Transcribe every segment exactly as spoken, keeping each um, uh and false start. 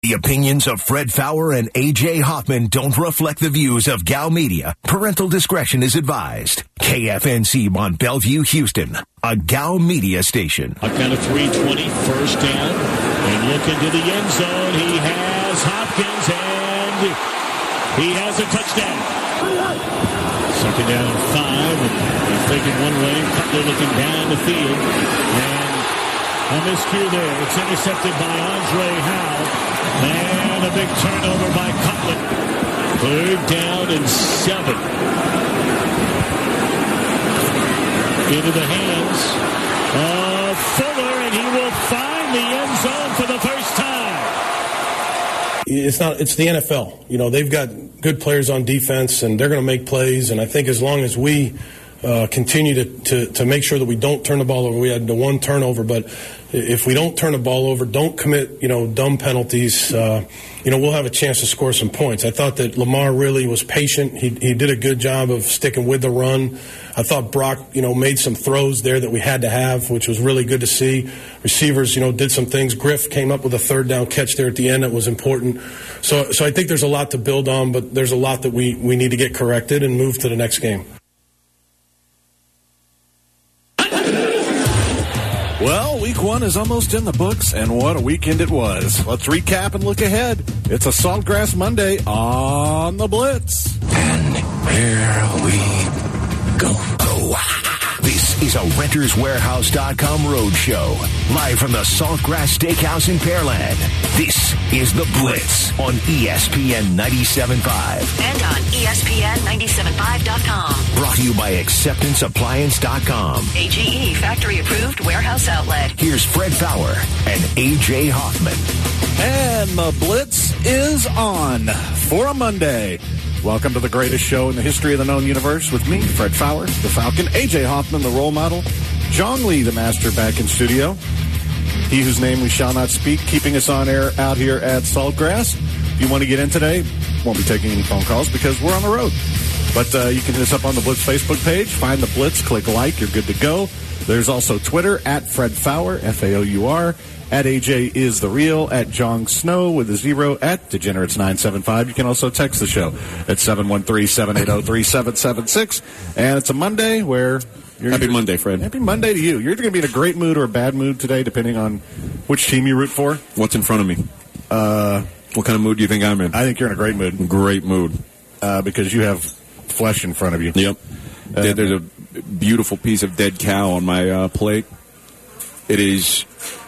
The opinions of Fred Faour and A J Hoffman don't reflect the views of G A O Media. Parental discretion is advised. K F N C Mont Bellevue, Houston, a G A O Media station. A kind of three twenty, first down, and look into the end zone. He has Hopkins, and he has a touchdown. Second down and five, and they're thinking one way. Cutler looking down the field, and a miscue there. It's intercepted by Andre Howe. And a big turnover by Cutler. Third down and seven. Into the hands of Fuller, and he will find the end zone for the first time. It's not. It's the N F L. You know, they've got good players on defense, and they're going to make plays. And I think as long as we uh, continue to, to, to make sure that we don't turn the ball over, we had the one turnover, but if we don't turn the ball over, don't commit, you know, dumb penalties, uh, you know, we'll have a chance to score some points. I thought that Lamar really was patient. He he did a good job of sticking with the run. I thought Brock, you know, made some throws there that we had to have, which was really good to see. Receivers, you know, did some things. Griff came up with a third down catch there at the end that was important. So so I think there's a lot to build on, but there's a lot that we, we need to get corrected and move to the next game. Well, week one is almost in the books, and what a weekend it was. Let's recap and look ahead. It's a Saltgrass Monday on the Blitz. And here we go. Oh, this is a Renters Warehouse dot com road show, live from the Saltgrass Steakhouse in Pearland. This is The Blitz on E S P N ninety-seven point five. And on E S P N ninety-seven point five dot com. Brought to you by Acceptance Appliance dot com. A G E factory-approved warehouse outlet. Here's Fred Faour and A J Hoffman. And the Blitz is on for a Monday. Welcome to the greatest show in the history of the known universe with me, Fred Faour, the Falcon, A J Hoffman, the role model, John Lee, the master, back in studio. He whose name we shall not speak, keeping us on air out here at Saltgrass. If you want to get in today, won't be taking any phone calls because we're on the road. But uh, you can hit us up on the Blitz Facebook page. Find the Blitz, click like, you're good to go. There's also Twitter, at Fred Faour, F A O U R. At A J is the real, at Jong Snow with a zero, at Degenerates nine seven five. You can also text the show at seven one three, seven eight zero, three seven seven six. And it's a Monday where... You're, Happy Monday, Fred. Happy Monday to you. You're either going to be in a great mood or a bad mood today, depending on which team you root for. What's in front of me? Uh, what kind of mood do you think I'm in? I think you're in a great mood. Great mood. Uh, because you have flesh in front of you. Yep. Uh, There's a beautiful piece of dead cow on my uh, plate. It is...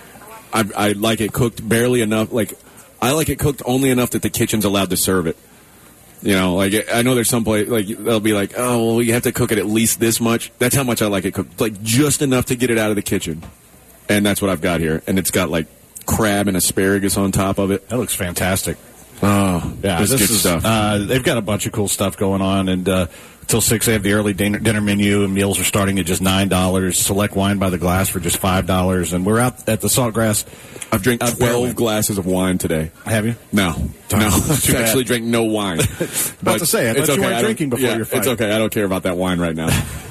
I, I like it cooked barely enough. Like, I like it cooked only enough that the kitchen's allowed to serve it. You know, like, I know there's some place, like, they'll be like, oh, well, you have to cook it at least this much. That's how much I like it cooked. Like, just enough to get it out of the kitchen. And that's what I've got here. And it's got, like, crab and asparagus on top of it. That looks fantastic. Oh, yeah, this this good is, stuff. Uh, they've got a bunch of cool stuff going on, and uh, until six, they have the early dinner, dinner menu, and meals are starting at just nine dollars. Select wine by the glass for just five dollars, and we're out at the Saltgrass. I've drank twelve glasses of wine today. Have you? No, no. I've actually drank no wine. About to say, I thought it's okay. you weren't I drinking before yeah, your fight. It's okay. I don't care about that wine right now.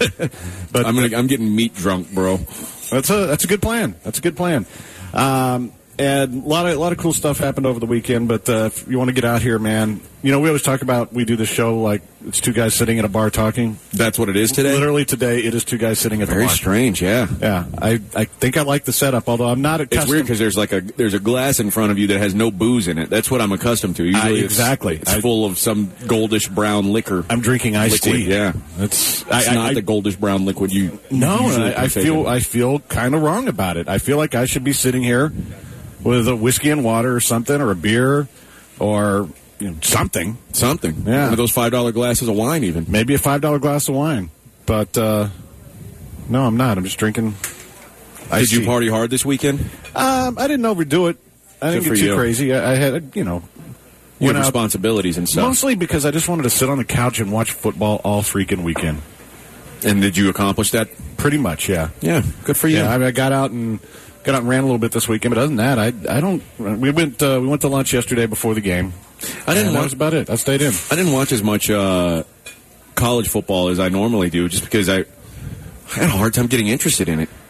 but I'm gonna, I'm getting meat drunk, bro. That's a that's a good plan. That's a good plan. Um, And a lot of a lot of cool stuff happened over the weekend. But uh, if you want to get out here, man, you know we always talk about we do the show like it's two guys sitting at a bar talking. That's what it is today. Literally today, it is two guys sitting at the Very bar. Very strange, yeah, yeah. I, I think I like the setup, although I'm not accustomed. It's weird because there's like a there's a glass in front of you that has no booze in it. That's what I'm accustomed to. Usually, I, exactly, it's, it's I, full of some goldish brown liquor. I'm drinking iced liquid, tea. Yeah, it's, it's I, not I, the goldish brown liquid you. No, usually I, I feel I feel kind of wrong about it. I feel like I should be sitting here with a whiskey and water or something, or a beer, or you know, something. Something. Yeah. One of those five dollar glasses of wine, even. Maybe a five dollar glass of wine. But, uh, no, I'm not. I'm just drinking Did you party hard this weekend? Um, I didn't overdo it. I didn't Good get for too you. crazy. I, I had, you know... You have out, responsibilities and stuff. Mostly because I just wanted to sit on the couch and watch football all freaking weekend. And did you accomplish that? Pretty much, yeah. Yeah, good for you. Yeah, I, mean, I got out and... Got out and ran a little bit this weekend, but other than that, I I don't. We went uh, we went to lunch yesterday before the game. I didn't. And watch, that was about it. I stayed in. I didn't watch as much uh, college football as I normally do, just because I, I had a hard time getting interested in it.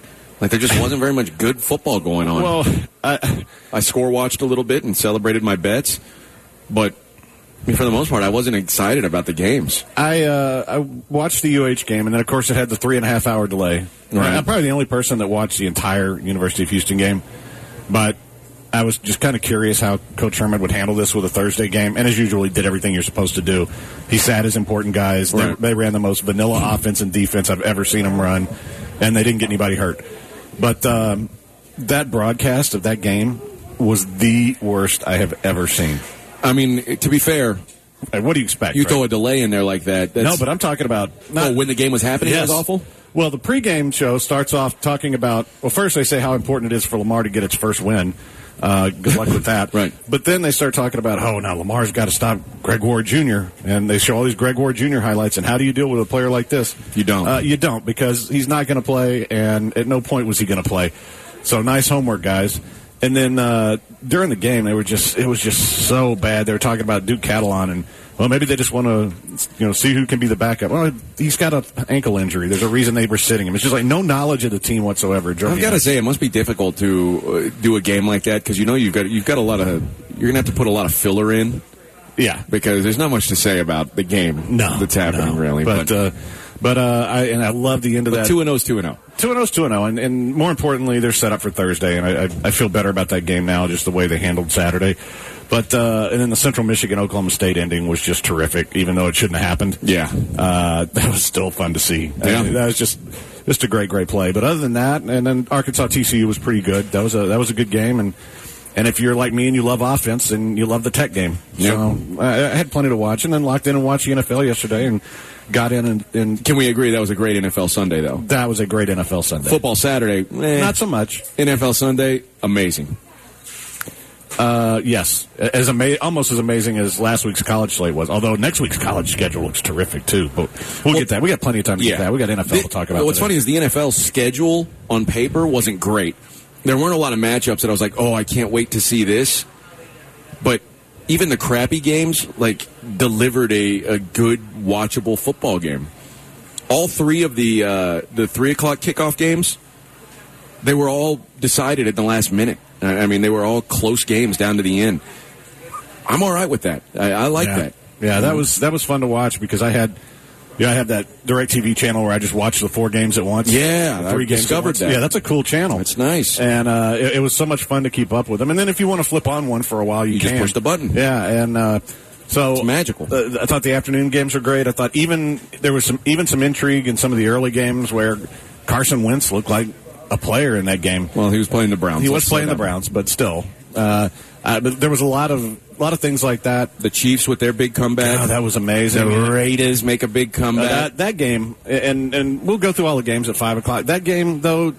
Like, there just wasn't very much good football going on. Well, I, I score watched a little bit and celebrated my bets, but I mean, for the most part, I wasn't excited about the games. I uh, I watched the U H game, and then, of course, it had the three and a half hour delay. Right. I'm probably the only person that watched the entire University of Houston game, but I was just kind of curious how Coach Herman would handle this with a Thursday game, and as usual, he did everything you're supposed to do. He sat his important guys. Right. They, they ran the most vanilla offense and defense I've ever seen them run, and they didn't get anybody hurt. But um, that broadcast of that game was the worst I have ever seen. I mean, to be fair, Hey, what do you expect? you right? throw a delay in there like that. That's, No, but I'm talking about not, oh, when the game was happening, Yes. it was awful? Well, the pregame show starts off talking about, well, first they say how important it is for Lamar to get its first win. Uh, good luck with that. Right. But then they start talking about, oh, now Lamar's got to stop Greg Ward Junior And they show all these Greg Ward Junior highlights. And how do you deal with a player like this? You don't. Uh, you don't, because he's not going to play, and at no point was he going to play. So nice homework, guys. And then uh, during the game, they were just it was just so bad. They were talking about Duke Catalan, and well, maybe they just want to you know see who can be the backup. Well, he's got an ankle injury. There's a reason they were sitting him. It's just like no knowledge of the team whatsoever. I've got to say, it must be difficult to uh, do a game like that because you know you've got you've got a lot of you're gonna have to put a lot of filler in. Yeah, because there's not much to say about the game. No, that's happening no. really. But but, uh, but uh, I and I love the end of but that. two and O's two and O. Two and O's two and O, and and more importantly, they're set up for Thursday, and I, I I feel better about that game now, just the way they handled Saturday. But uh, and then the Central Michigan Oklahoma State ending was just terrific, even though it shouldn't have happened. Yeah, uh, that was still fun to see. Yeah. I mean, that was just just a great great play. But other than that, and then Arkansas T C U was pretty good. That was a that was a good game, and. And if you're like me and you love offense, then you love the Tech game. Yep. So I, I had plenty to watch, and then locked in and watched the N F L yesterday, and got in and, and can we agree that was a great N F L Sunday though? That was a great N F L Sunday. Football Saturday, eh. Not so much. N F L Sunday, amazing. Uh, yes, as ama- almost as amazing as last week's college slate was. Although next week's college schedule looks terrific too. But we'll, well get that. We got plenty of time to yeah. get that. We got N F L the, to talk about. What's today. funny is the N F L schedule on paper wasn't great. There weren't a lot of matchups that I was like, oh, I can't wait to see this. But even the crappy games, like, delivered a, a good, watchable football game. All three of the uh, the three o'clock kickoff games, they were all decided at the last minute. I mean, they were all close games down to the end. I'm all right with that. I, I like yeah. that. Yeah, that was that was fun to watch because I had. Yeah, I have that DirecTV channel where I just watch the four games at once. Yeah, the three I games discovered at once. that. Yeah, that's a cool channel. It's nice, and uh, it, it was so much fun to keep up with them. And then if you want to flip on one for a while, you, you can just push the button. Yeah, and uh, so it's magical. Uh, I thought the afternoon games were great. I thought even there was some even some intrigue in some of the early games where Carson Wentz looked like a player in that game. Well, he was playing the Browns. He was Let's playing the that. Browns, but still, uh, uh, but there was a lot of. A lot of things like that. The Chiefs with their big comeback. Oh, that was amazing. The Raiders make a big comeback. Uh, that, that game, and and we'll go through all the games at five o'clock. That game, though,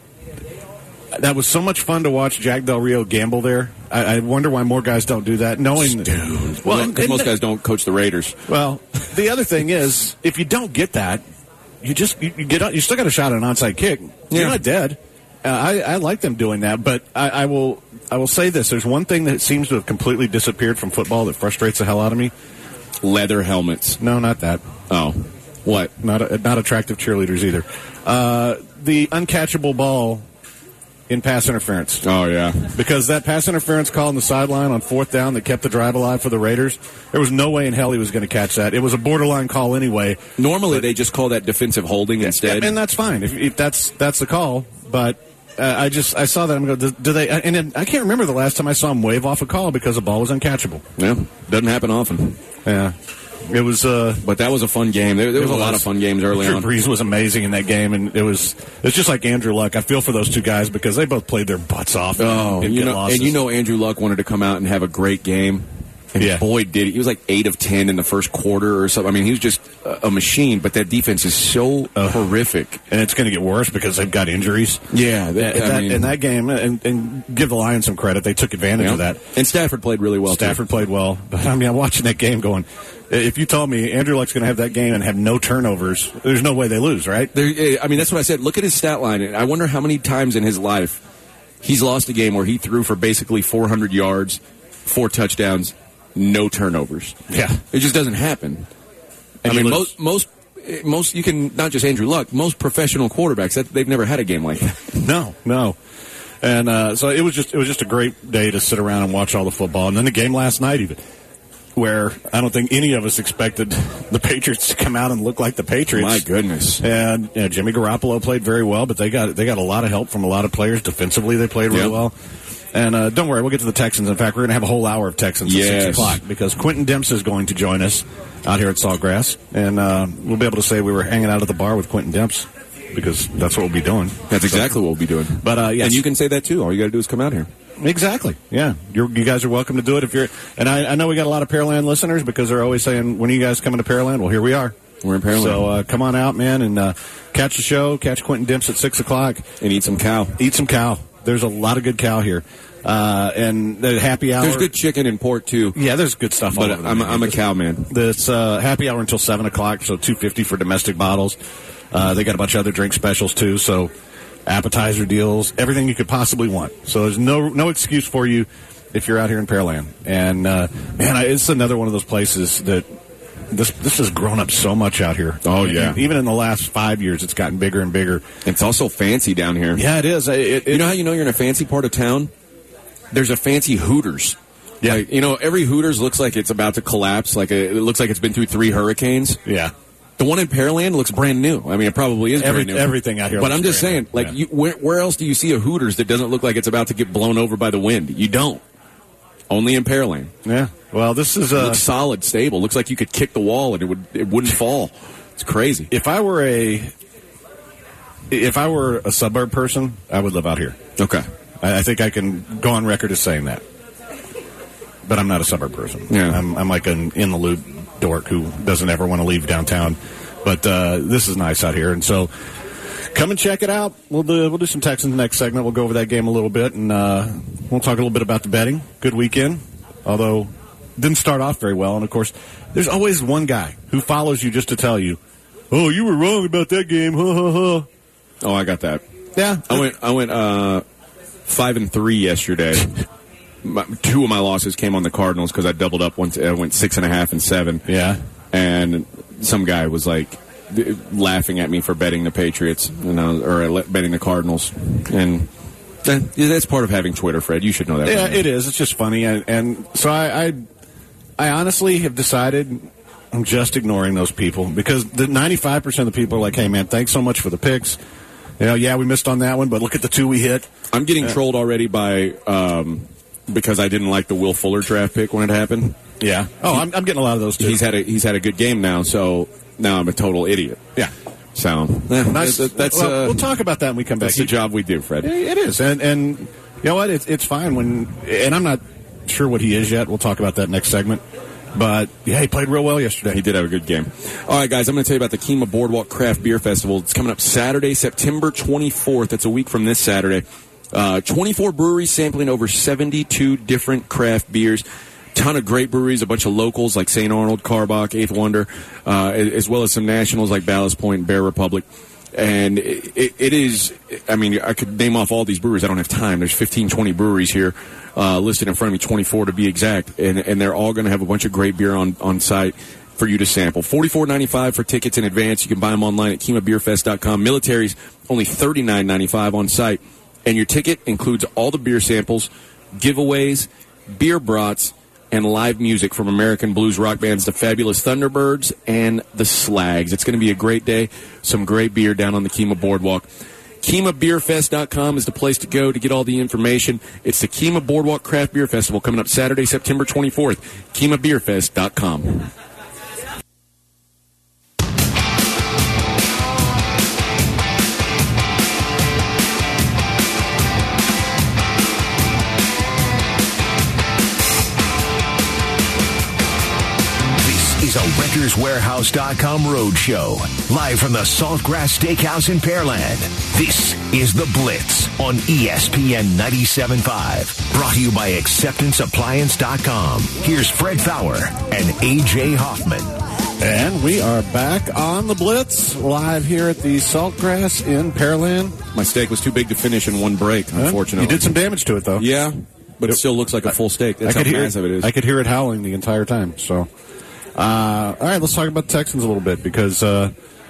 that was so much fun to watch Jack Del Rio gamble there. I, I wonder why more guys don't do that. Knowing, Dude. Well, because most guys don't coach the Raiders. Well, the other thing is, if you don't get that, you just you, you get you still got a shot at an onside kick. You're Yeah. not dead. Uh, I, I like them doing that, but I, I will I will say this: there's one thing that seems to have completely disappeared from football that frustrates the hell out of me. Leather helmets. No, not that. Oh, what? Not not attractive cheerleaders either. Uh, the uncatchable ball in pass interference. Oh yeah, because that pass interference call on the sideline on fourth down that kept the drive alive for the Raiders. There was no way in hell he was going to catch that. It was a borderline call anyway. Normally but, they just call that defensive holding yeah, instead, and that's fine if, if that's that's the call, but. Uh, I just I saw that I'm going. Do, do they? And then, I can't remember the last time I saw him wave off a call because the ball was uncatchable. Yeah, doesn't happen often. Yeah, it was. Uh, but that was a fun game. There, there was, was a lot of fun games early Drew on. Brees was amazing in that game, and it was it's just like Andrew Luck. I feel for those two guys because they both played their butts off. Oh, and, you know, and you know Andrew Luck wanted to come out and have a great game. And yeah. boy, did he. He was like eight of ten in the first quarter or something. I mean, he was just a machine, but that defense is so uh, horrific. And it's going to get worse because they've got injuries. Yeah. That, that, I mean, in that game, and, and give the Lions some credit, they took advantage yeah. of that. And Stafford played really well, Stafford too. played well. But, I mean, I'm watching that game going, if you told me Andrew Luck's going to have that game and have no turnovers, there's no way they lose, right? There, I mean, that's what I said. Look at his stat line. I wonder how many times in his life he's lost a game where he threw for basically four hundred yards, four touchdowns, no turnovers. Yeah. It just doesn't happen. And I mean, lose. most, most most you can not just Andrew Luck, most professional quarterbacks that they've never had a game like that. No, no. And uh, so it was just it was just a great day to sit around and watch all the football. And then the game last night even, where I don't think any of us expected the Patriots to come out and look like the Patriots. My goodness. And you know, Jimmy Garoppolo played very well, but they got they got a lot of help from a lot of players. Defensively, they played really yep. well. And uh, don't worry, we'll get to the Texans. In fact, we're going to have a whole hour of Texans yes. at six o'clock because Quentin Dempsey is going to join us out here at Saltgrass. And uh, we'll be able to say we were hanging out at the bar with Quentin Dempsey because that's what we'll be doing. That's exactly so, what we'll be doing. But uh, yes. And you can say that, too. All you got to do is come out here. Exactly. Yeah. You're, you guys are welcome to do it if you're. And I, I know we got a lot of Pearland listeners because they're always saying, when are you guys coming to Pearland? Well, here we are. We're in Pearland. So uh, come on out, man, and uh, catch the show. Catch Quentin Dempsey at six o'clock. And eat some cow. Eat some cow. There's a lot of good cow here. Uh, and the happy hour. There's good chicken and pork, too. Yeah, there's good stuff all but over I'm, the I'm a cow man. It's uh, happy hour until seven o'clock, so two fifty for domestic bottles. Uh, they got a bunch of other drink specials, too, so appetizer deals, everything you could possibly want. So there's no no excuse for you if you're out here in Pearland. And, uh, man, it's another one of those places that this this has grown up so much out here. Oh, yeah. And even in the last five years, it's gotten bigger and bigger. It's also fancy down here. Yeah, it is. It, it, you know how you know you're in a fancy part of town? There's a fancy Hooters. Yeah. Like, you know, every Hooters looks like it's about to collapse. Like a, it looks like it's been through three hurricanes. Yeah. The one in Pearland looks brand new. I mean, it probably is Every, brand new. Everything out here. But I'm just saying, new. like, yeah. you, where, where else do you see a Hooters that doesn't look like it's about to get blown over by the wind? You don't. Only in Pearland. Yeah. Well, this is It uh, looks solid, stable. Looks like you could kick the wall and it would it wouldn't fall. It's crazy. If I were a if I were a suburb person, I would live out here. Okay. I, I think I can go on record as saying that. But I'm not a suburb person. Yeah. I'm, I'm like an in the loop dork who doesn't ever want to leave downtown. But uh, this is nice out here, and so come and check it out. We'll do we'll do some Texans next segment. We'll go over that game a little bit, and uh, we'll talk a little bit about the betting. Good weekend, although didn't start off very well. And of course, there's always one guy who follows you just to tell you, "Oh, you were wrong about that game." Ha ha ha. Oh, I got that. Yeah, I went. I went uh, five and three yesterday. my, two of my losses came on the Cardinals because I doubled up once. I went six and a half and seven. Yeah, and some guy was like laughing at me for betting the Patriots and I was, or betting the Cardinals, and that's part of having Twitter, Fred. You should know that. Yeah, it is. It's just funny, and, and so I, I, I honestly have decided I'm just ignoring those people because the ninety-five percent of the people are like, "Hey, man, thanks so much for the picks. You know, yeah, we missed on that one, but look at the two we hit." I'm getting uh, trolled already by um, because I didn't like the Will Fuller draft pick when it happened. Yeah. Oh, I'm, I'm getting a lot of those too. He's had a he's had a good game now, so now I'm a total idiot. Yeah. So yeah, nice. That, that's well, uh, we'll talk about that when we come back. That's the job we do, Fred. It is, and and you know what? It's it's fine when, and I'm not sure what he is yet. We'll talk about that next segment. But yeah, he played real well yesterday. He did have a good game. All right, guys, I'm going to tell you about the Kemah Boardwalk Craft Beer Festival. It's coming up Saturday, September twenty-fourth. That's a week from this Saturday. Uh, twenty-four breweries sampling over seventy-two different craft beers. Ton of great breweries, a bunch of locals like Saint Arnold, Carbach, Eighth Wonder, uh, as well as some nationals like Ballast Point and Bear Republic. And it, it, it is, I mean, I could name off all these breweries. I don't have time. There's fifteen, twenty breweries here uh, listed in front of me, twenty-four to be exact. And, and they're all going to have a bunch of great beer on, on site for you to sample. forty-four ninety-five for tickets in advance. You can buy them online at Kemah Beer Fest dot com. Military's only thirty-nine ninety-five on site. And your ticket includes all the beer samples, giveaways, beer brats, and live music from American blues rock bands, the Fabulous Thunderbirds and the Slags. It's going to be a great day. Some great beer down on the Kemah Boardwalk. Kemah Beer Fest dot com is the place to go to get all the information. It's the Kemah Boardwalk Craft Beer Festival coming up Saturday, September twenty-fourth. Kemah Beer Fest dot com. Is a Renters Warehouse dot com road show, live from the Saltgrass Steakhouse in Pearland. This is The Blitz on E S P N ninety-seven point five, brought to you by Acceptance Appliance dot com. Here's Fred Fowler and A J Hoffman. And we are back on The Blitz, live here at the Saltgrass in Pearland. My steak was too big to finish in one break, unfortunately. You did some damage to it, though. Yeah, but it still looks like a full steak. That's I could how hear massive it is. I could hear it howling the entire time, so... Uh, all right, let's talk about the Texans a little bit because uh,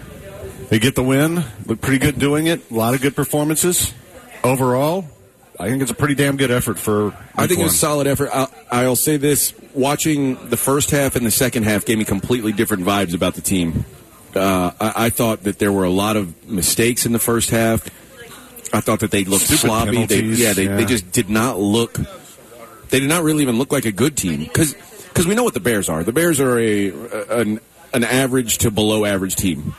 They get the win. Look pretty good doing it. A lot of good performances. Overall, I think it's a pretty damn good effort for I think one. it's a solid effort. I'll, I'll say this. Watching the first half and the second half gave me completely different vibes about the team. Uh, I, I thought that there were a lot of mistakes in the first half. I thought that they looked Stupid sloppy. They, yeah, they, yeah. they just did not look. They did not really even look like a good team because because we know what the Bears are. The Bears are a an, an average to below average team.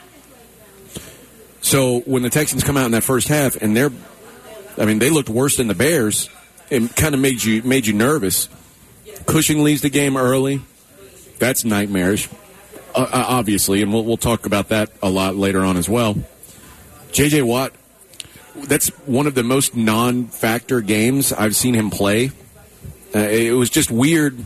So when the Texans come out in that first half and they're, I mean, they looked worse than the Bears, it kind of made you made you nervous. Cushing leaves the game early. That's nightmarish, uh, obviously, and we'll we'll talk about that a lot later on as well. J J. Watt. That's one of the most non-factor games I've seen him play. Uh, it was just weird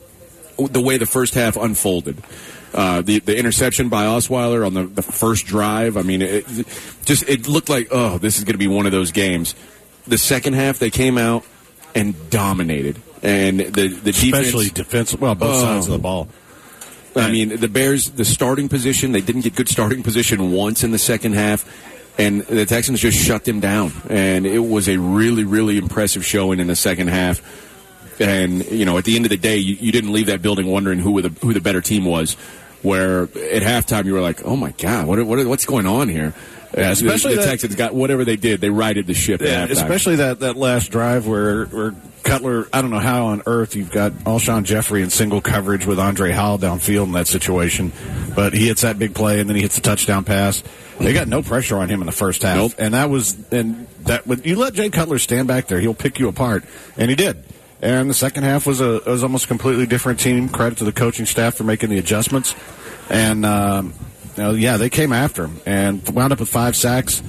the way the first half unfolded. Uh, the the interception by Osweiler on the, the first drive, I mean, it, just it looked like, oh, this is going to be one of those games. The second half, they came out and dominated. And the, the Especially defense... defensive, well, both oh, sides of the ball. I mean, the Bears, the starting position, they didn't get good starting position once in the second half. And the Texans just shut them down. And it was a really, really impressive showing in the second half. And, you know, at the end of the day, you, you didn't leave that building wondering who the, who the better team was. Where at halftime you were like, oh, my God, what, what what's going on here? Yeah, especially the, the that, Texans got whatever they did, they righted the ship yeah, at halftime. Especially that, that last drive where, where Cutler, I don't know how on earth you've got Alshon Jeffrey in single coverage with Andre Howell downfield in that situation. But he hits that big play, and then he hits the touchdown pass. They got no pressure on him in the first half. Nope. And that was, and that, when you let Jay Cutler stand back there, he'll pick you apart. And he did. And the second half was a was almost a completely different team. Credit to the coaching staff for making the adjustments. And, um, you know, yeah, they came after him and wound up with five sacks.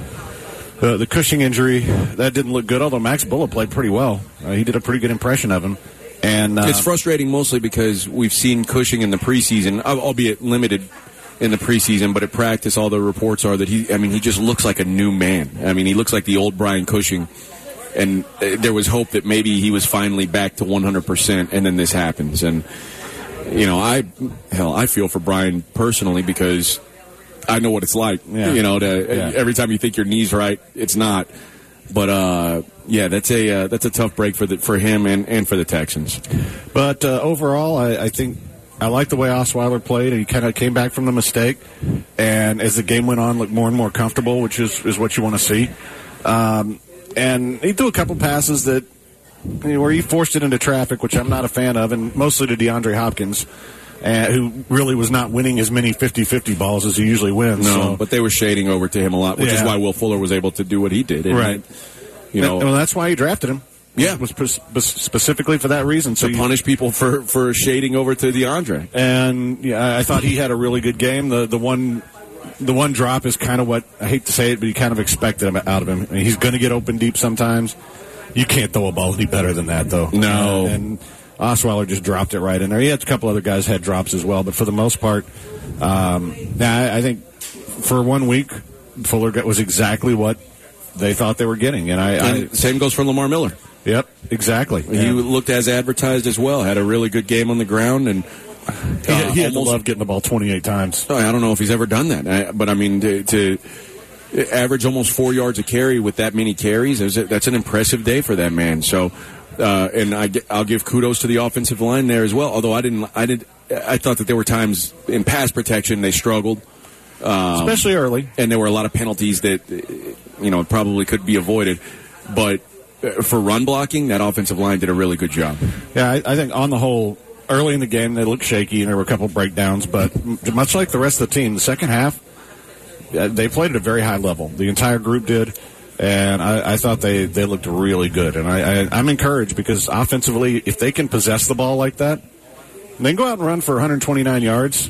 Uh, the Cushing injury, that didn't look good, although Max Bullough played pretty well. Uh, he did a pretty good impression of him. And uh, it's frustrating mostly because we've seen Cushing in the preseason, albeit limited in the preseason, but at practice all the reports are that he, I mean, he just looks like a new man. I mean, he looks like the old Brian Cushing. And uh, there was hope that maybe he was finally back to one hundred percent, and then this happens. And, you know, I, hell, I feel for Brian personally because I know what it's like. Yeah. You know, to, yeah. every time you think your knee's right, it's not. But, uh, yeah, that's a uh, that's a tough break for the, for him and, and for the Texans. But uh, overall, I, I think I like the way Osweiler played, and he kind of came back from the mistake. And as the game went on, looked more and more comfortable, which is, is what you want to see. Um, and he threw a couple passes that you know, where he forced it into traffic, which I'm not a fan of, and mostly to DeAndre Hopkins, uh, who really was not winning as many fifty-fifty balls as he usually wins. No, so. but they were shading over to him a lot, which Yeah. is why Will Fuller was able to do what he did. And, Right. You know, well, that's why he drafted him. Yeah. It was spe- specifically for that reason. So to you, punish people for, for shading over to DeAndre. And yeah, I thought he had a really good game. The the one the one drop is kind of what I hate to say it, but you kind of expected him out of him. I mean, he's going to get open deep sometimes. You can't throw a ball any better than that, though. No. And, and Osweiler just dropped it right in there. He had a couple other guys had drops as well, but for the most part, um, yeah, I, I think for one week, Fuller was exactly what they thought they were getting. And I, And I same goes for Lamar Miller. Yep, exactly. He Yeah. looked as advertised as well. Had a really good game on the ground, and He, uh, he had to almost- love getting the ball twenty-eight times. Oh, I don't know if he's ever done that, I, but I mean to, to average almost four yards a carry with that many carries, is it, that's an impressive day for that man. So, uh, and I, I'll give kudos to the offensive line there as well. Although I didn't, I did, I thought that there were times in pass protection they struggled, um, Especially early. and there were a lot of penalties that you know probably could be avoided, but. For run blocking, that offensive line did a really good job. Yeah, I, I think on the whole, early in the game they looked shaky and there were a couple breakdowns, but m- much like the rest of the team, the second half uh, they played at a very high level. The entire group did, and I, I thought they, they looked really good. And I, I, I'm encouraged because offensively, if they can possess the ball like that, and they can go out and run for one hundred twenty-nine yards,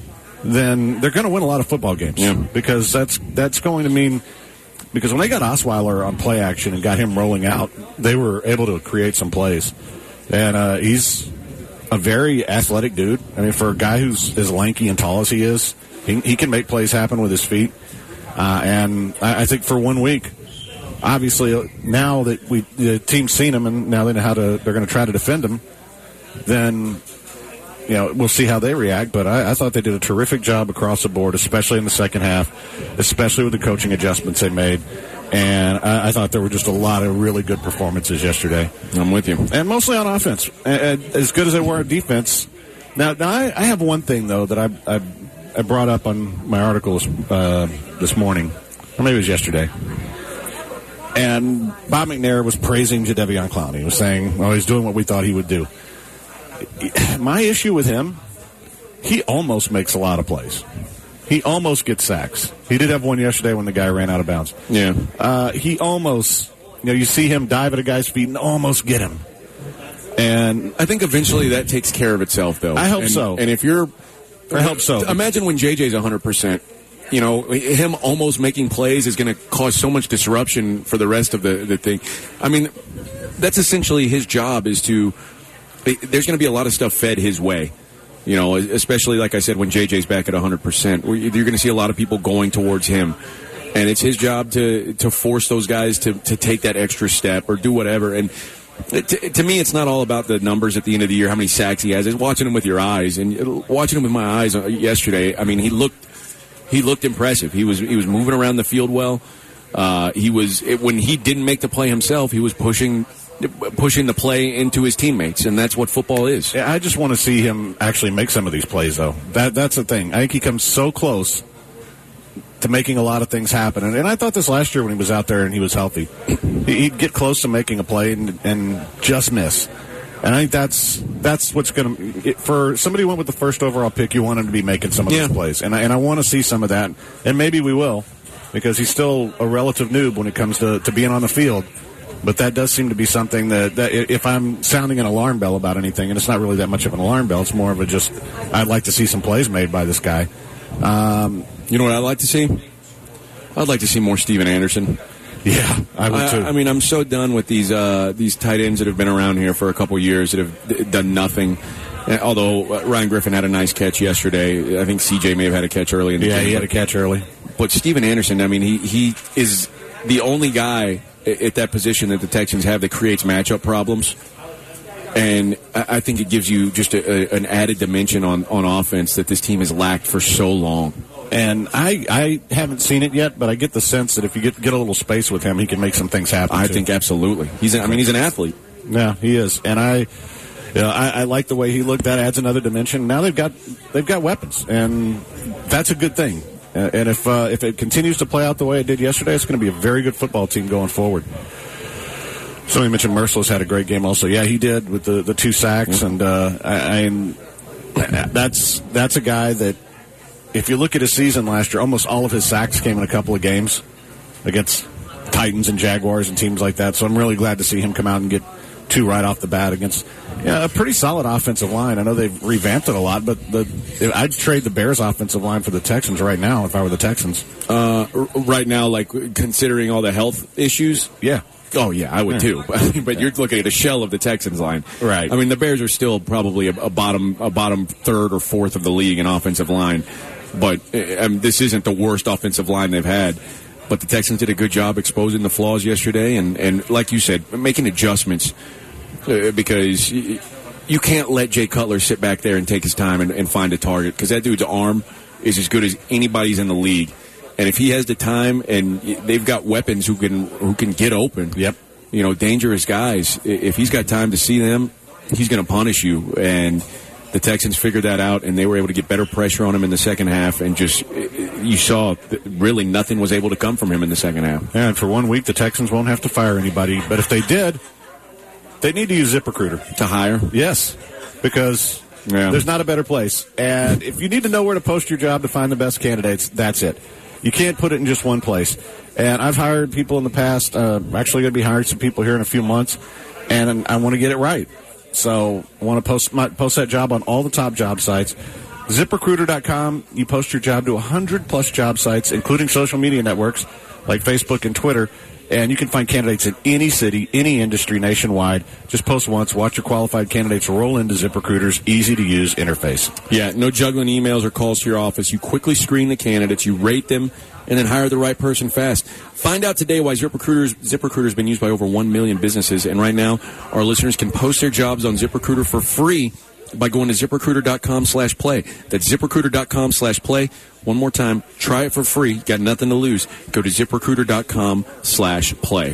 then they're going to win a lot of football games. Yeah. Because that's that's going to mean. Because when they got Osweiler on play action and got him rolling out, they were able to create some plays. And uh, he's a very athletic dude. I mean, for a guy who's as lanky and tall as he is, he, he can make plays happen with his feet. Uh, and I, I think for one week, obviously, now that we the team's seen him and now they know how to, they're going to try to defend him, then you know, we'll see how they react. But I, I thought they did a terrific job across the board, especially in the second half, especially with the coaching adjustments they made. And I, I thought there were just a lot of really good performances yesterday. I'm with you. And mostly on offense. And, and as good as they were on defense. Now, now I, I have one thing, though, that I, I, I brought up on my articles uh, this morning. Or maybe it was yesterday. And Bob McNair was praising Jadeveon Clowney. He was saying, well, he's doing what we thought he would do. My issue with him, he almost makes a lot of plays. He almost gets sacks. He did have one yesterday when the guy ran out of bounds. Yeah. Uh, he almost, you know, you see him dive at a guy's feet and almost get him. And I think eventually that takes care of itself, though. I hope and, so. And if you're... I hope so. Imagine when J J's one hundred percent. You know, him almost making plays is going to cause so much disruption for the rest of the, the thing. I mean, that's essentially his job is to... There's going to be a lot of stuff fed his way. You know, especially, like I said, when J J's back at one hundred percent. You're going to see a lot of people going towards him. And it's his job to, to force those guys to, to take that extra step or do whatever. And to, to me, it's not all about the numbers at the end of the year, how many sacks he has. It's watching him with your eyes. And watching him with my eyes yesterday, I mean, he looked he looked impressive. He was he was moving around the field well. Uh, he was it, when he didn't make the play himself, he was pushing pushing the play into his teammates, and that's what football is. Yeah, I just want to see him actually make some of these plays, though. That That's the thing. I think he comes so close to making a lot of things happen. And, and I thought this last year when he was out there and he was healthy. He'd get close to making a play and, and just miss. And I think that's that's what's going to... For somebody who went with the first overall pick, you want him to be making some of yeah. those plays. And I, and I want to see some of that. And maybe we will, because he's still a relative noob when it comes to, to being on the field. But that does seem to be something that, that if I'm sounding an alarm bell about anything, and it's not really that much of an alarm bell, it's more of a just, I'd like to see some plays made by this guy. Um, you know what I'd like to see? I'd like to see more Steven Anderson. Yeah, I would too. I, I mean, I'm so done with these uh, these tight ends that have been around here for a couple years that have d- done nothing. Although uh, Ryan Griffin had a nice catch yesterday. I think C J may have had a catch early in the yeah, game. Yeah, he had a catch early. But Steven Anderson, I mean, he, he is the only guy at that position that the Texans have that creates matchup problems. And I think it gives you just a, a, an added dimension on, on offense that this team has lacked for so long. And I, I haven't seen it yet, but I get the sense that if you get get a little space with him, he can make some things happen. I too. think absolutely. He's an, I mean, he's an athlete. Yeah, he is. And I, you know, I, I like the way he looked. That adds another dimension. Now they've got they've got weapons, and that's a good thing. Uh, and if uh, if it continues to play out the way it did yesterday, it's going to be a very good football team going forward. Somebody mentioned Merciless had a great game also. Yeah, he did with the, the two sacks. Mm-hmm. And uh, I, I, that's that's a guy that, if you look at his season last year, almost all of his sacks came in a couple of games against Titans and Jaguars and teams like that. So I'm really glad to see him come out and get two right off the bat against yeah, a pretty solid offensive line. I know they've revamped it a lot, but the, I'd trade the Bears' offensive line for the Texans right now if I were the Texans. Uh, right now, like considering all the health issues? Yeah. Oh, yeah, I would too. But you're looking at a shell of the Texans line. Right. I mean, the Bears are still probably a, a bottom a bottom third or fourth of the league in offensive line. But I mean, this isn't the worst offensive line they've had. But the Texans did a good job exposing the flaws yesterday. And, and like you said, making adjustments. Uh, because you, you can't let Jay Cutler sit back there and take his time and, and find a target. Because that dude's arm is as good as anybody's in the league. And if he has the time and they've got weapons who can who can get open, yep, you know, dangerous guys, if he's got time to see them, he's going to punish you. And the Texans figured that out, and they were able to get better pressure on him in the second half. And just, you saw that really nothing was able to come from him in the second half. Yeah, and for one week, the Texans won't have to fire anybody. But if they did, they need to use ZipRecruiter. To hire? Yes, because yeah. there's not a better place. And if you need to know where to post your job to find the best candidates, that's it. You can't put it in just one place. And I've hired people in the past. Uh, I'm actually going to be hiring some people here in a few months, and I want to get it right. So I want to post my, post that job on all the top job sites. zip recruiter dot com, you post your job to one hundred plus job sites, including social media networks like Facebook and Twitter. And you can find candidates in any city, any industry nationwide. Just post once, watch your qualified candidates roll into ZipRecruiter's easy-to-use interface. Yeah, no juggling emails or calls to your office. You quickly screen the candidates, you rate them, and then hire the right person fast. Find out today why ZipRecruiter's, ZipRecruiter has been used by over one million businesses. And right now, our listeners can post their jobs on ZipRecruiter for free by going to ZipRecruiter.com slash play. That's ZipRecruiter.com slash play. One more time, try it for free. Got nothing to lose. Go to ZipRecruiter.com slash play.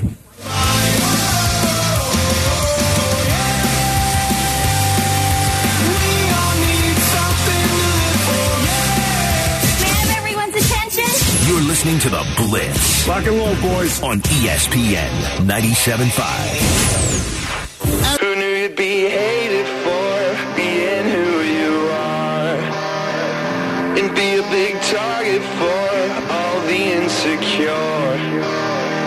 You're listening to The Blitz. Rock and roll, boys. On E S P N ninety-seven point five. Who knew you'd be hated for being who you are? And be a big target for all the insecure.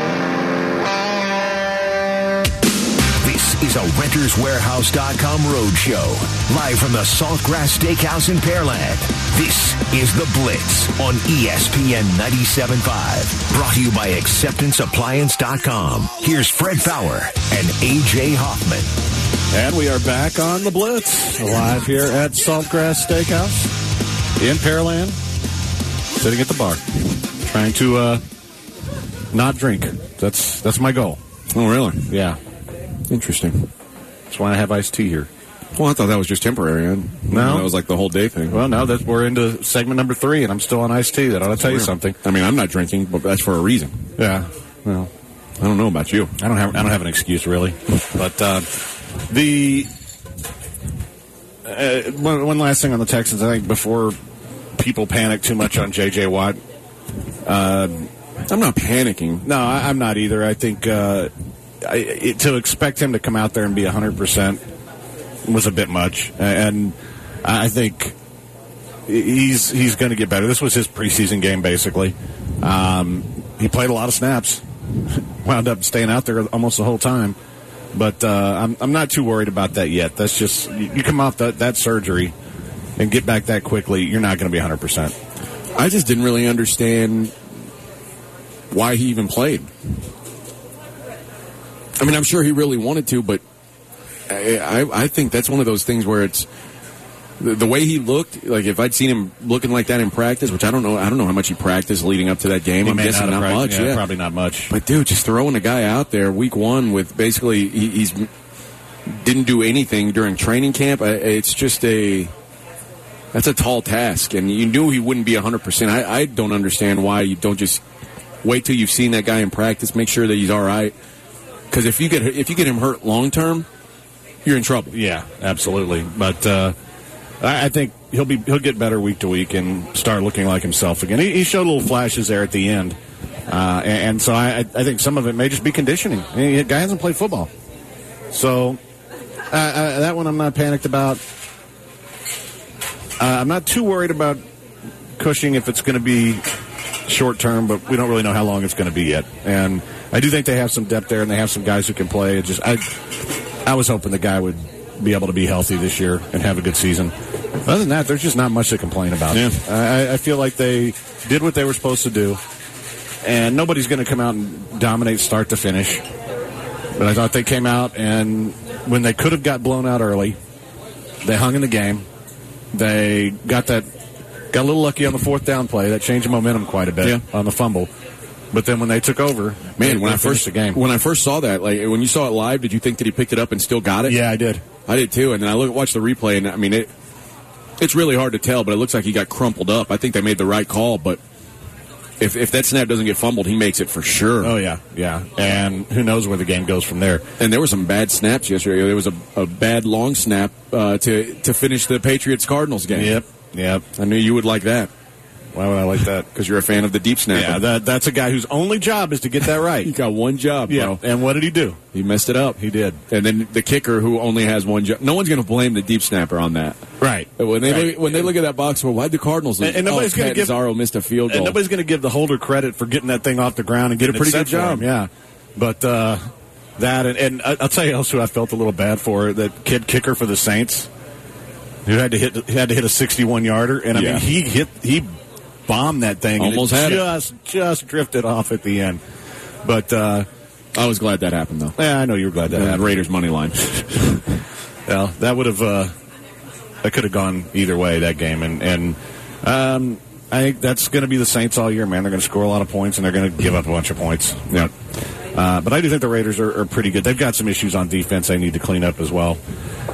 This is a Renters Warehouse dot com road show. Live from the Saltgrass Steakhouse in Pearland. This is The Blitz on E S P N ninety-seven point five. Brought to you by Acceptance Appliance dot com. Here's Fred Fowler and A J Hoffman. And we are back on The Blitz, live here at Saltgrass Steakhouse in Pearland, sitting at the bar, trying to uh, not drink. That's that's my goal. Oh, really? Yeah. Interesting. That's why I have iced tea here. Well, I thought that was just temporary. I, No. That was like the whole day thing. Well, no, that's, we're into segment number three, and I'm still on iced tea. That ought to tell you something. I mean, I'm not drinking, but that's for a reason. Yeah. Well, I don't know about you. I don't have I don't have an excuse really, but uh, the uh, one, one last thing on the Texans. I think before people panic too much on J J Watt. Uh, I'm not panicking. No, I, I'm not either. I think uh, I, it, to expect him to come out there and be one hundred percent was a bit much, and I think he's he's going to get better. This was his preseason game, basically. Um, he played a lot of snaps, wound up staying out there almost the whole time. But uh, I'm I'm not too worried about that yet. That's just you come off that, that surgery and get back that quickly, you're not going to be one hundred percent. I just didn't really understand why he even played. I mean, I'm sure he really wanted to, but I, I, I think that's one of those things where it's the, the way he looked. Like if I'd seen him looking like that in practice, which I don't know, I don't know how much he practiced leading up to that game. He I'm may guessing not, not much. Yeah, yeah, probably not much. But dude, just throwing a guy out there week one with basically he, he's didn't do anything during training camp. It's just a that's a tall task, and you knew he wouldn't be one hundred percent. I, I don't understand why you don't just wait till you've seen that guy in practice, make sure that he's all right. Because if you get if you get him hurt long term, you're in trouble. Yeah, absolutely. But uh, I, I think he'll be he'll get better week to week and start looking like himself again. He, he showed little flashes there at the end, uh, and, and so I, I think some of it may just be conditioning. I mean, the guy hasn't played football, so uh, uh, that one I'm not panicked about. Uh, I'm not too worried about Cushing if it's going to be short term, but we don't really know how long it's going to be yet. And I do think they have some depth there, and they have some guys who can play. It just I, I was hoping the guy would be able to be healthy this year and have a good season. Other than that, there's just not much to complain about. Yeah. I, I feel like they did what they were supposed to do, and nobody's going to come out and dominate start to finish. But I thought they came out, and when they could have got blown out early, they hung in the game. They got that got a little lucky on the fourth down play. That changed the momentum quite a bit yeah. on the fumble. But then when they took over, man, they, when they I first the game. when I first saw that, like when you saw it live, did you think that he picked it up and still got it? Yeah, I did. I did too. And then I look watched the replay, and I mean it. It's really hard to tell, but it looks like he got crumpled up. I think they made the right call, but if if that snap doesn't get fumbled, he makes it for sure. Oh yeah, yeah. And who knows where the game goes from there? And there were some bad snaps yesterday. There was a, a bad long snap uh, to to finish the Patriots Cardinals game. Yep, yep. I knew you would like that. Why would I like that? Because you're a fan of the deep snapper. Yeah, that, that's a guy whose only job is to get that right. He got one job, yeah. bro. And what did he do? He messed it up. He did. And then the kicker, who only has one job. No one's going to blame the deep snapper on that. Right. When they right. look, when they look at that box, well, why'd the Cardinals lose? And, and nobody's oh, going to give Catanzaro missed a field goal. And nobody's going to give the holder credit for getting that thing off the ground and getting Did a pretty it good set for job. him. Yeah. But uh, that and, and I'll tell you else who I felt a little bad for, that kid kicker for the Saints, who had to hit he had to hit a sixty-one yarder, and I Yeah. mean he hit he. bombed that thing. Almost and had it it. just just drifted off at the end. But uh, I was glad that happened, though. yeah, I know you were glad that Uh, happened. Raiders money line. Well, that would have uh, that could have gone either way, that game, and and um, I think that's going to be the Saints all year, man. They're going to score a lot of points and they're going to give up a bunch of points. Yeah. Uh, but I do think the Raiders are, are pretty good. They've got some issues on defense they need to clean up as well.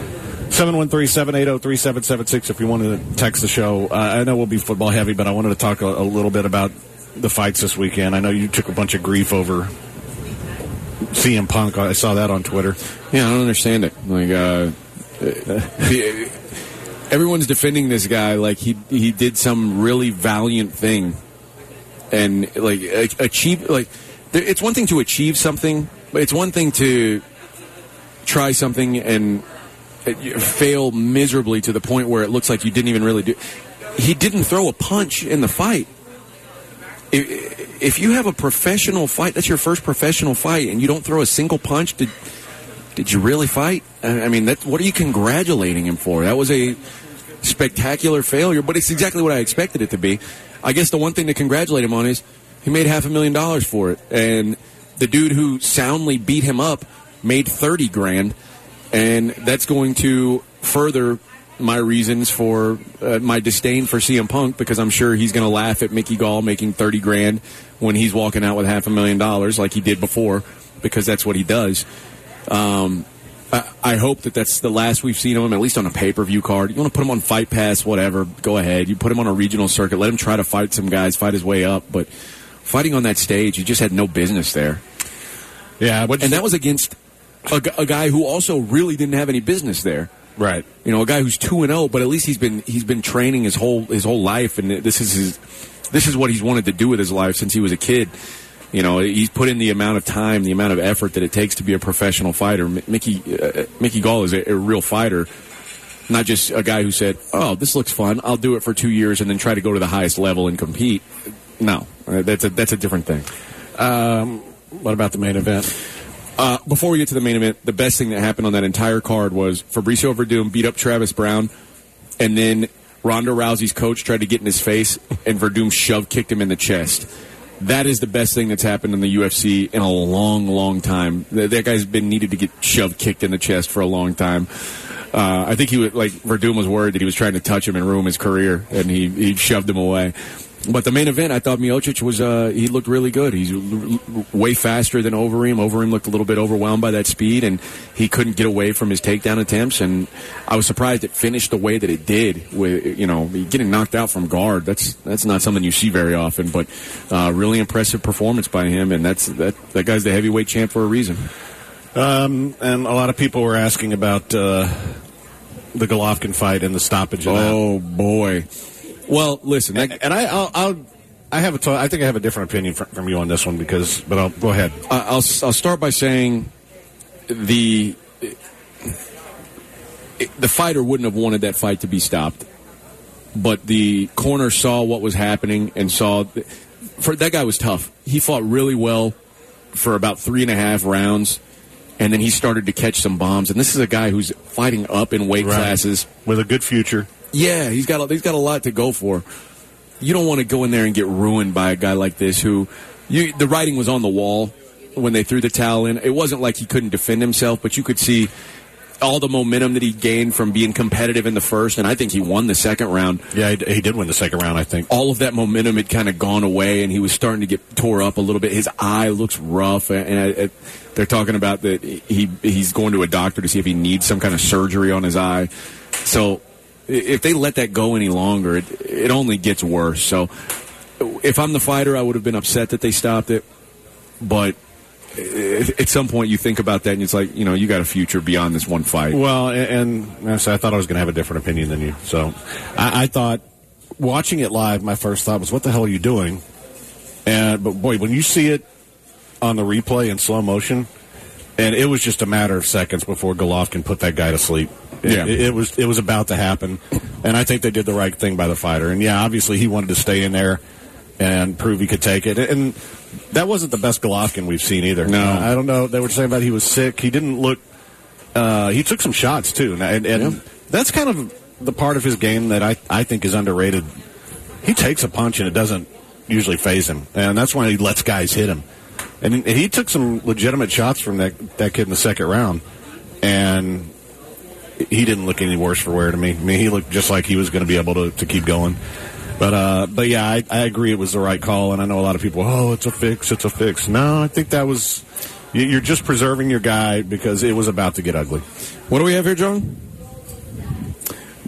seven one three, seven eight zero, three seven seven six if you want to text the show. Uh, I know we'll be football heavy, but I wanted to talk a, a little bit about the fights this weekend. I know you took a bunch of grief over C M Punk. I saw that on Twitter. Yeah, I don't understand it. Like, uh, the, everyone's defending this guy like he he did some really valiant thing, and like achieve like it's one thing to achieve something, but it's one thing to try something and fail miserably to the point where it looks like you didn't even really do. He didn't throw a punch in the fight. If, if you have a professional fight, that's your first professional fight, and you don't throw a single punch, did did you really fight? I mean, that, what are you congratulating him for? That was a spectacular failure, but it's exactly what I expected it to be. I guess the one thing to congratulate him on is he made half a million dollars for it, and the dude who soundly beat him up made thirty grand, and that's going to further my reasons for uh, my disdain for C M Punk, because I'm sure he's going to laugh at Mickey Gall making thirty grand when he's walking out with half a million dollars like he did before, because that's what he does. Um, I, I hope that that's the last we've seen of him, at least on a pay-per-view card. You want to put him on Fight Pass, whatever, go ahead. You put him on a regional circuit, let him try to fight some guys, fight his way up, but fighting on that stage, he just had no business there. Yeah, and that was against a, a guy who also really didn't have any business there. Right. You know, a guy who's two and zero, but at least he's been he's been training his whole his whole life, and this is his this is what he's wanted to do with his life since he was a kid. You know, he's put in the amount of time, the amount of effort that it takes to be a professional fighter. Mickey uh, Mickey Gall is a, a real fighter, not just a guy who said, "Oh, this looks fun. I'll do it for two years and then try to go to the highest level and compete." No, that's a that's a different thing. Um, what about the main event? Uh, before we get to the main event, the best thing that happened on that entire card was Fabricio Verdum beat up Travis Brown, and then Ronda Rousey's coach tried to get in his face, and Verdum shove kicked him in the chest. That is the best thing that's happened in the U F C in a long, long time. That, that guy's been needed to get shoved kicked in the chest for a long time. Uh, I think he was, like, Verdum was worried that he was trying to touch him and ruin his career, and he, he shoved him away. But the main event, I thought Miocic was, uh, he looked really good. He's way faster than Overeem. Overeem looked a little bit overwhelmed by that speed, and he couldn't get away from his takedown attempts. And I was surprised it finished the way that it did. With, you know, getting knocked out from guard, that's that's not something you see very often. But uh, really impressive performance by him, and that's that, that guy's the heavyweight champ for a reason. Um, and a lot of people were asking about uh, the Golovkin fight and the stoppage of Oh, that. boy. Well, listen, that, and, and I, I'll, I'll, I have a, t- I think I have a different opinion from, from you on this one because, but I'll go ahead. I'll, I'll start by saying the the fighter wouldn't have wanted that fight to be stopped, but the corner saw what was happening and saw for that guy was tough. He fought really well for about three and a half rounds, and then he started to catch some bombs. And this is a guy who's fighting up in weight right. classes with a good future. Yeah, he's got a, he's got a lot to go for. You don't want to go in there and get ruined by a guy like this who you, the writing was on the wall when they threw the towel in. It wasn't like he couldn't defend himself, but you could see all the momentum that he gained from being competitive in the first, and I think he won the second round. Yeah, he, he did win the second round, I think. All of that momentum had kind of gone away, and he was starting to get tore up a little bit. His eye looks rough, and, and uh, they're talking about that he he's going to a doctor to see if he needs some kind of surgery on his eye. So if they let that go any longer, it, it only gets worse. So if I'm the fighter, I would have been upset that they stopped it. But at some point you think about that, and it's like, you know, you got a future beyond this one fight. Well, and, and I thought I was going to have a different opinion than you. So I, I thought, watching it live, my first thought was, what the hell are you doing? And But, boy, when you see it on the replay in slow motion, and it was just a matter of seconds before Golovkin put that guy to sleep. Yeah. It, it was it was about to happen, and I think they did the right thing by the fighter. And, yeah, obviously he wanted to stay in there and prove he could take it. And that wasn't the best Golovkin we've seen either. No. Uh, I don't know. They were saying about he was sick. He didn't look uh, – he took some shots, too. And, and yeah. that's kind of the part of his game that I, I think is underrated. He takes a punch, and it doesn't usually faze him. And that's why he lets guys hit him. And, and he took some legitimate shots from that, that kid in the second round. And – he didn't look any worse for wear to me. I mean, he looked just like he was going to be able to, to keep going. But, uh, but yeah, I, I agree it was the right call, and I know a lot of people, oh, it's a fix, it's a fix. No, I think that was, you're just preserving your guy because it was about to get ugly. What do we have here, John?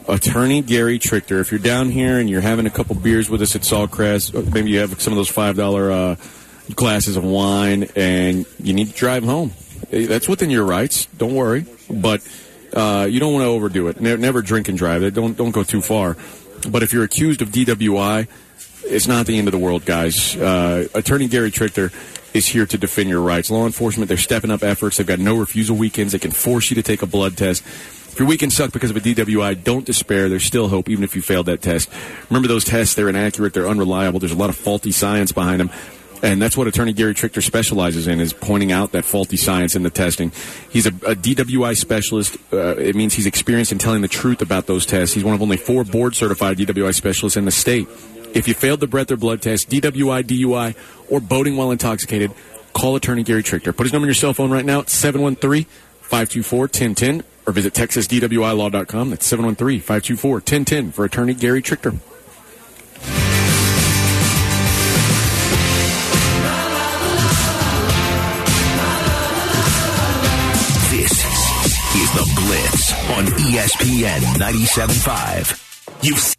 Attorney Gary Trichter. If you're down here and you're having a couple beers with us at Saltcrest, maybe you have some of those five dollar uh, glasses of wine, and you need to drive home. That's within your rights. Don't worry. But uh, you don't want to overdo it. Never, never drink and drive. Don't, don't go too far. But if you're accused of D W I, it's not the end of the world, guys. Uh, Attorney Gary Trichter is here to defend your rights. Law enforcement, they're stepping up efforts. They've got no refusal weekends. They can force you to take a blood test. If your weekend sucked because of a D W I, don't despair. There's still hope, even if you failed that test. Remember, those tests, they're inaccurate, they're unreliable. There's a lot of faulty science behind them. And that's what Attorney Gary Trichter specializes in, is pointing out that faulty science in the testing. He's a, a D W I specialist. Uh, it means he's experienced in telling the truth about those tests. He's one of only four board-certified D W I specialists in the state. If you failed the breath or blood test, D W I, D U I, or boating while intoxicated, call Attorney Gary Trichter. Put his number on your cell phone right now. It's seven one three, five two four, one zero one zero, or visit texas d w i law dot com. That's seven one three, five two four, one zero one zero for Attorney Gary Trichter. Is the Blitz on E S P N ninety-seven point five. You've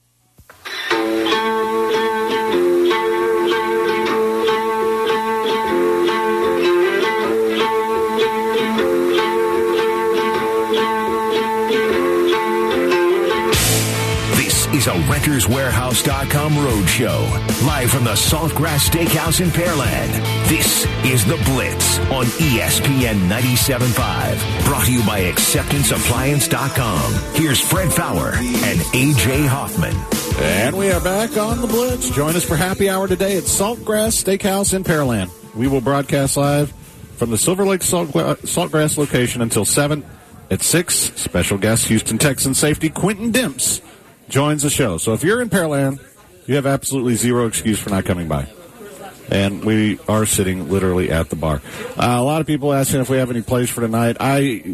is a Renters Warehouse dot com roadshow, live from the Saltgrass Steakhouse in Pearland. This is The Blitz on E S P N ninety-seven point five, brought to you by Acceptance Appliance dot com. Here's Fred Fowler and A J Hoffman. And we are back on The Blitz. Join us for happy hour today at Saltgrass Steakhouse in Pearland. We will broadcast live from the Silver Lake Salt, Saltgrass location until seven. At six, special guest Houston Texans safety Quentin Demps joins the show. So if you're in Pearland, you have absolutely zero excuse for not coming by. And we are sitting literally at the bar. Uh, a lot of people asking if we have any plays for tonight. I,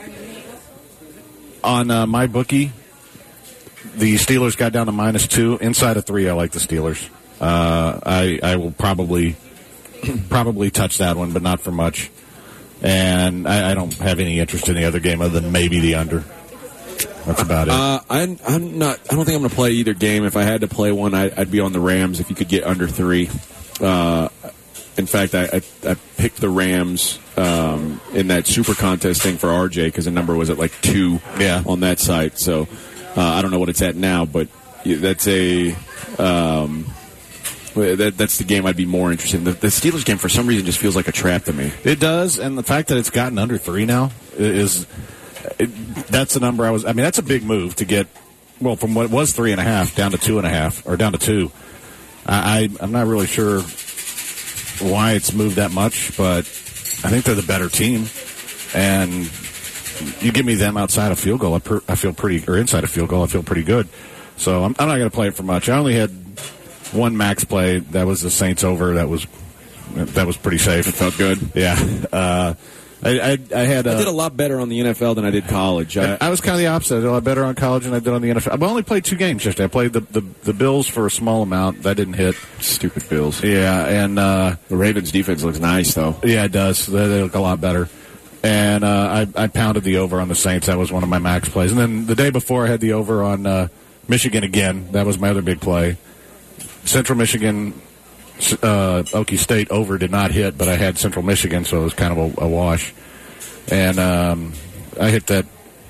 on uh, my bookie, the Steelers got down to minus two. Inside of three, I like the Steelers. Uh, I, I will probably, probably touch that one, but not for much. And I, I don't have any interest in the other game other than maybe the under. That's about it. Uh, I'm, I'm not. I don't think I'm going to play either game. If I had to play one, I, I'd be on the Rams. If you could get under three, uh, in fact, I, I, I picked the Rams um, in that super contest thing for R J because the number was at like two yeah. on that site. So uh, I don't know what it's at now, but that's a um, that, that's the game I'd be more interested in. The, the Steelers game for some reason just feels like a trap to me. It does, and the fact that it's gotten under three now is. It, that's the number I was. I mean, that's a big move to get. Well, from what was three and a half down to two and a half, or down to two. I, I I'm not really sure why it's moved that much, but I think they're the better team. And you give me them outside a field goal, I, per, I feel pretty, or inside a field goal, I feel pretty good. So I'm, I'm not going to play it for much. I only had one max play. That was the Saints over. That was that was pretty safe. It felt good. Yeah. Uh, I, I, I had. Uh, I did a lot better on the N F L than I did college. I, I was kind of the opposite. I did a lot better on college than I did on the N F L. I only played two games yesterday. I played the, the, the Bills for a small amount. That didn't hit. Stupid Bills. Yeah, and uh, the Ravens' defense looks nice, though. Yeah, it does. They, they look a lot better. And uh, I, I pounded the over on the Saints. That was one of my max plays. And then the day before, I had the over on uh, Michigan again. That was my other big play. Central Michigan, uh, Okie State over did not hit, but I had Central Michigan, so it was kind of a, a wash. And um, I hit that,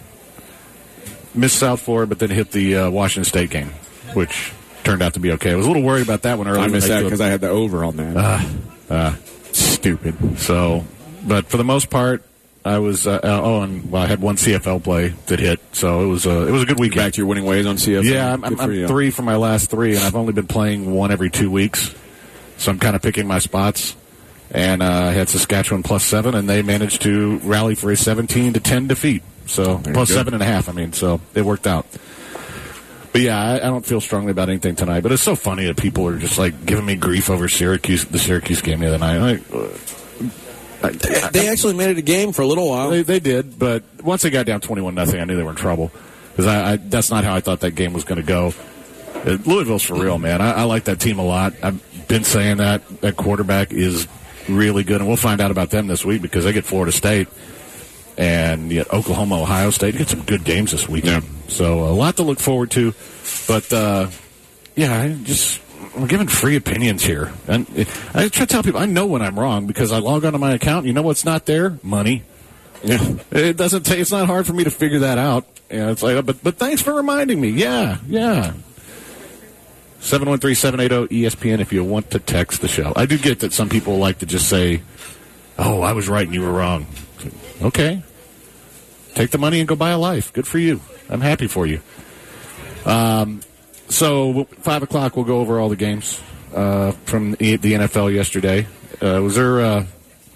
missed South Florida, but then hit the uh, Washington State game, which turned out to be okay. I was a little worried about that one earlier. I missed that because I had the over on that. Uh, uh, stupid. So, but for the most part, I was. Uh, oh, and well, I had one C F L play that hit, so it was a it was a good weekend. Back to your winning ways on C F L. Yeah, I'm, I'm, I'm three for my last three, and I've only been playing one every two weeks, so I'm kind of picking my spots. And uh, I had Saskatchewan plus seven, and they managed to rally for a seventeen to ten defeat. So plus seven and a half. I mean, so it worked out. But yeah, I, I don't feel strongly about anything tonight. But it's so funny that people are just like giving me grief over Syracuse, the Syracuse game the other night. Like, I, I, they actually made it a game for a little while. They, they did, but once they got down twenty-one nothing, I knew they were in trouble because I, I, that's not how I thought that game was going to go. Uh, Louisville's for real, man. I, I like that team a lot. I've been saying that that quarterback is really good, and we'll find out about them this week because they get Florida State. and yet Oklahoma, Ohio State. You get some good games this weekend. Yeah. So a lot to look forward to. But, uh, yeah, I just we're giving free opinions here. And I try to tell people I know when I'm wrong because I log onto my account. And you know what's not there? Money. Yeah. It doesn't take, it's not hard for me to figure that out. Yeah, it's like, but but thanks for reminding me. Yeah, yeah. seven one three, seven eight zero, E S P N if you want to text the show. I do get that some people like to just say, oh, I was right and you were wrong. Okay. Take the money and go buy a life. Good for you. I'm happy for you. Um, so, five o'clock, we'll go over all the games uh, from the, the N F L yesterday. Uh, was there uh,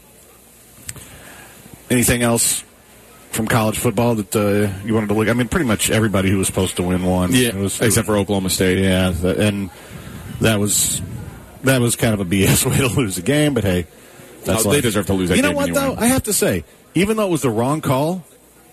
anything else from college football that uh, you wanted to look? I mean, pretty much everybody who was supposed to win won. Yeah, it was, except for Oklahoma State. Yeah, and that was that was kind of a B S way to lose a game, but hey. That's oh, like, they deserve to lose that game. game You know what, anyway. though? I have to say, even though it was the wrong call,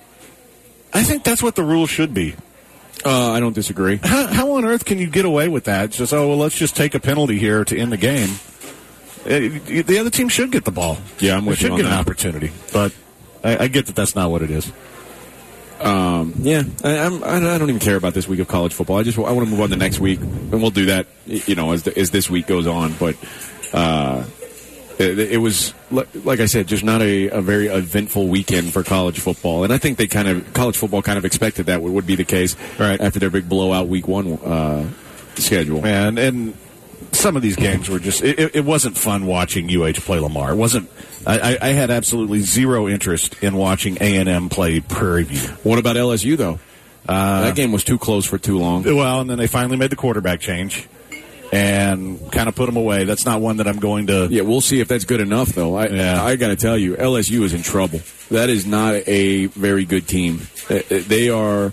I think that's what the rule should be. Uh, I don't disagree. How, how on earth can you get away with that? It's just, oh, well, let's just take a penalty here to end the game. It, the other team should get the ball. Yeah, I'm with they you should on get that. an opportunity. But I, I get that that's not what it is. Um, yeah, I, I'm, I don't even care about this week of college football. I just I want to move on to next week, and we'll do that, you know, as the, as this week goes on. But uh, it, it was, like I said, just not a, a very eventful weekend for college football, and I think they kind of college football kind of expected that would be the case right after their big blowout week one uh, schedule. And and some of these games were just it, it wasn't fun watching U H play Lamar. It wasn't. I, I had absolutely zero interest in watching A and M play Prairie View. What about L S U, though? Uh, that game was too close for too long. Well, and then they finally made the quarterback change and kind of put them away. That's not one that I'm going to... Yeah, we'll see if that's good enough, though. I, yeah. I got to tell you, L S U is in trouble. That is not a very good team. They are...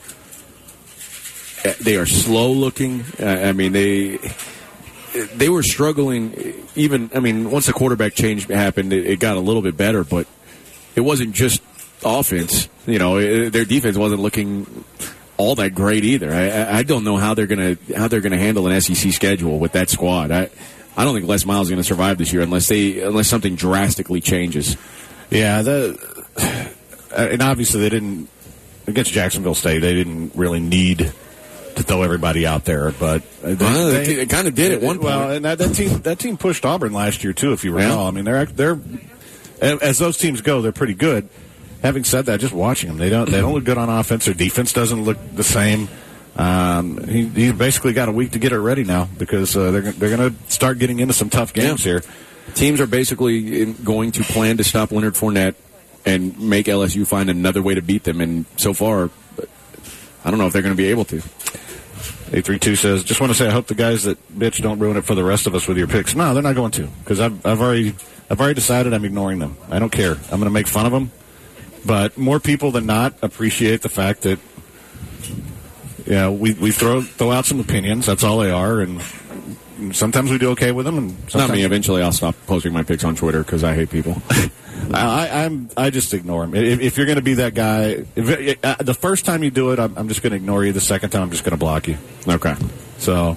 They are slow-looking. I mean, they... They were struggling even, I mean, once the quarterback change happened, it, it got a little bit better, but it wasn't just offense. You know, it, their defense wasn't looking all that great either. I, I don't know how they're going to how they're going to handle an S E C schedule with that squad. I I don't think Les Miles is going to survive this year unless they unless something drastically changes. Yeah, the and obviously they didn't against Jacksonville State. They didn't really need to throw everybody out there, but they, well, they, they, they kind of did at one point. Well, and that, that team that team pushed Auburn last year too, if you recall. Yeah. I mean, they're they're as those teams go, they're pretty good. Having said that, just watching them, they don't they don't look good on offense. Their defense doesn't look the same. Um, he, he's basically got a week to get it ready now because uh, they're they're going to start getting into some tough games yeah. here. Teams are basically going to plan to stop Leonard Fournette and make L S U find another way to beat them. And so far, I don't know if they're going to be able to. eight three two says, just want to say I hope the guys that bitch don't ruin it for the rest of us with your picks. No, they're not going to because I've, I've already I've already decided I'm ignoring them. I don't care. I'm going to make fun of them. But more people than not appreciate the fact that you know, we, we throw throw out some opinions. That's all they are. And sometimes we do okay with them. And sometimes not me. Eventually I'll stop posting my picks on Twitter because I hate people. I, I'm. I just ignore them. If, if you're going to be that guy, if, uh, the first time you do it, I'm, I'm just going to ignore you. The second time, I'm just going to block you. Okay. So,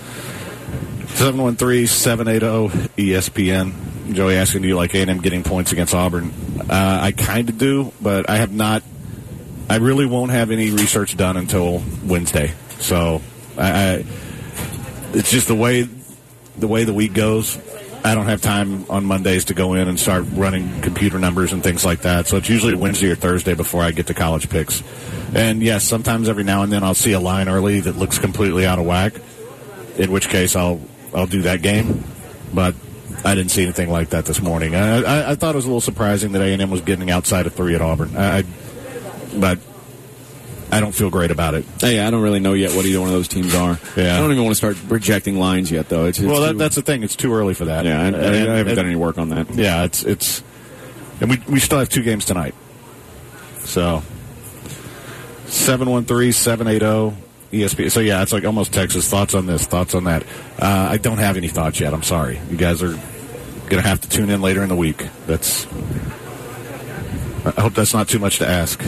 seven one three, seven eight zero, E S P N. Joey asking, do you like A and M getting points against Auburn? Uh, I kind of do, but I have not. I really won't have any research done until Wednesday. So, I, I it's just the way the way the week goes. I don't have time on Mondays to go in and start running computer numbers and things like that. So it's usually Wednesday or Thursday before I get to college picks. And, yes, sometimes every now and then I'll see a line early that looks completely out of whack, in which case I'll I'll do that game. But I didn't see anything like that this morning. I, I, I thought it was a little surprising that A and M was getting outside of three at Auburn. I, I, but I don't feel great about it. Hey, I don't really know yet what either one of those teams are. Yeah. I don't even want to start projecting lines yet, though. It's, it's well, that, too, that's the thing. It's too early for that. Yeah, I, I, and, I haven't and, done any work on that. Yeah, it's it's, and we we still have two games tonight. So seven one three seven eight zero E S P N. So yeah, it's like almost Texas. Thoughts on this? Thoughts on that? Uh, I don't have any thoughts yet. I'm sorry. You guys are gonna have to tune in later in the week. That's. I hope that's not too much to ask.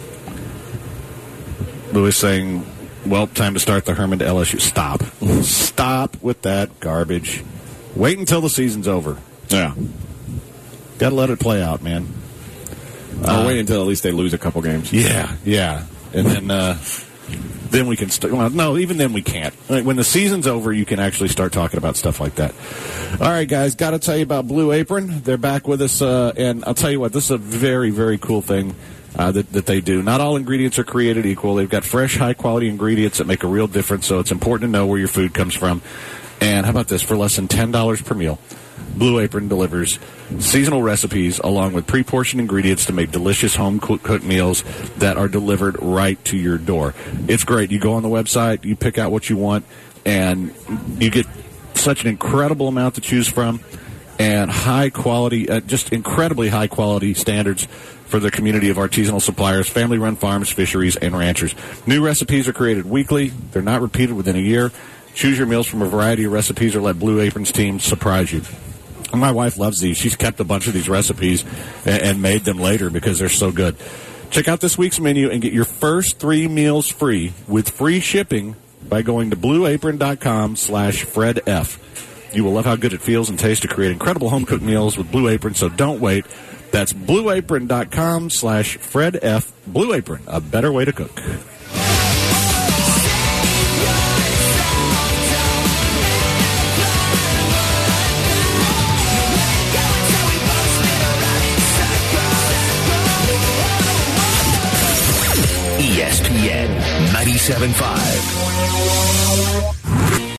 Lewis saying, well, time to start the Herman to L S U. Stop. Stop with that garbage. Wait until the season's over. Yeah. Got to let it play out, man. I'll uh, wait until at least they lose a couple games. Yeah, yeah. And then uh, then we can start. Well, no, even then we can't. Like, when the season's over, you can actually start talking about stuff like that. All right, guys, got to tell you about Blue Apron. They're back with us, uh, and I'll tell you what, this is a very, very cool thing uh, that, that they do. Not all ingredients are created equal. They've got fresh, high-quality ingredients that make a real difference, so it's important to know where your food comes from. And how about this? For less than ten dollars per meal, Blue Apron delivers seasonal recipes along with pre-portioned ingredients to make delicious home-cooked meals that are delivered right to your door. It's great. You go on the website, you pick out what you want, and you get such an incredible amount to choose from and high-quality, uh, just incredibly high-quality standards for the community of artisanal suppliers, family-run farms, fisheries, and ranchers. New recipes are created weekly. They're not repeated within a year. Choose your meals from a variety of recipes or let Blue Apron's team surprise you. My wife loves these. She's kept a bunch of these recipes and, and made them later because they're so good. Check out this week's menu and get your first three meals free with free shipping by going to blueapron.com slash FredF. You will love how good it feels and tastes to create incredible home-cooked meals with Blue Apron, so don't wait. That's blueapron.com slash FredF. Blue Apron, a better way to cook. E S P N ninety-seven point five.